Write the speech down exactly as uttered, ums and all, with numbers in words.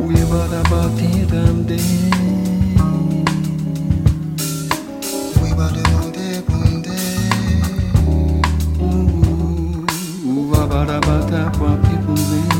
We bada bati dam de. We bada bunde bunde. Ooh, ba bada bata bati bunde.